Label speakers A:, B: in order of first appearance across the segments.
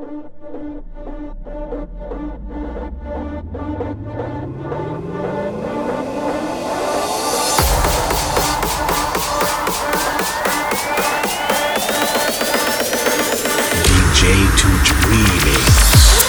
A: DJ Tuch Remix.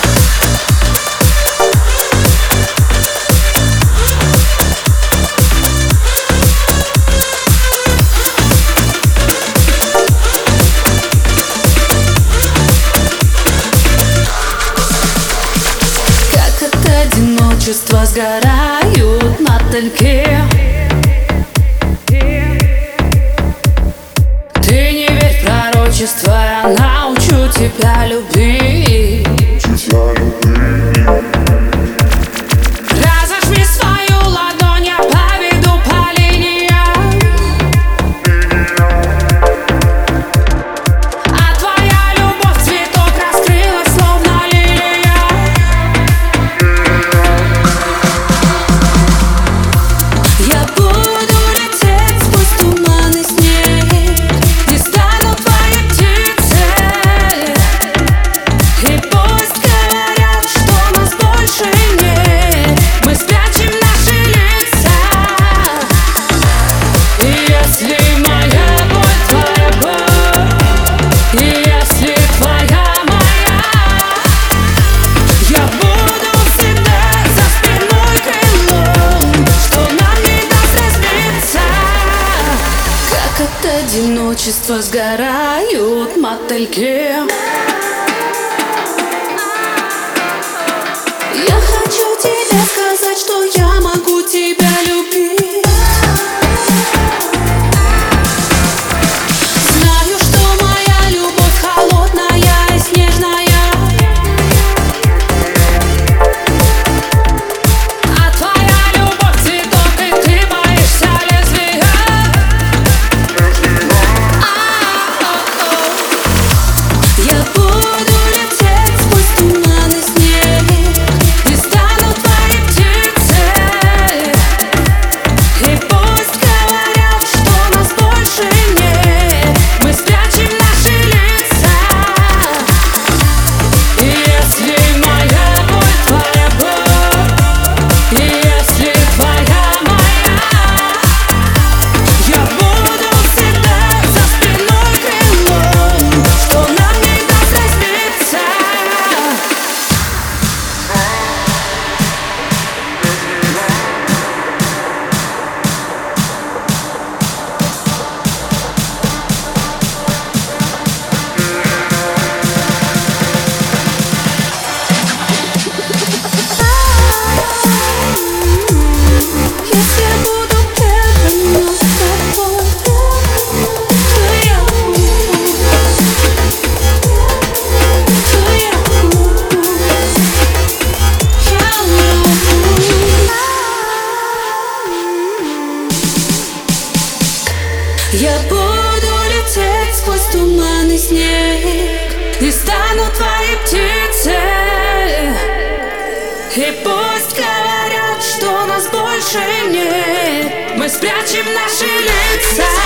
B: Одиночество сгорают мотыльки. Ты не верь в пророчество, я научу тебя любить. Разожми свою ладонь, я поведу по линиям. А твоя любовь цветок раскрылась, словно лилия. Я буду лететь сквозь туман и снег, не стану твоей птицей. И пусть говорят, что нас больше нет, мы спрячем наши лица. И если моя боль твоя боль, и если твоя моя, я буду всегда за спиной крылом, что нам не даст разбиться. Как от одиночества сгорают мотыльки. Я хочу тебе сказать, что я могу тебя любить. Знаю, что моя любовь холодная и снежная, а твоя любовь цветок, и ты боишься лезвия. Я буду лететь сквозь туман и снег, не стану твоей птицей. И пусть говорят, что нас больше нет, мы спрячем наши лица. И если моя боль твоя боль, и если твоя моя, я буду всегда за спиной крылом, что нам не даст разбиться. Если я буду первым с тобой, то я Я буду лететь сквозь туман и снег, не стану твоей птицей. И пусть говорят, что нас больше нет, мы спрячем наши лица.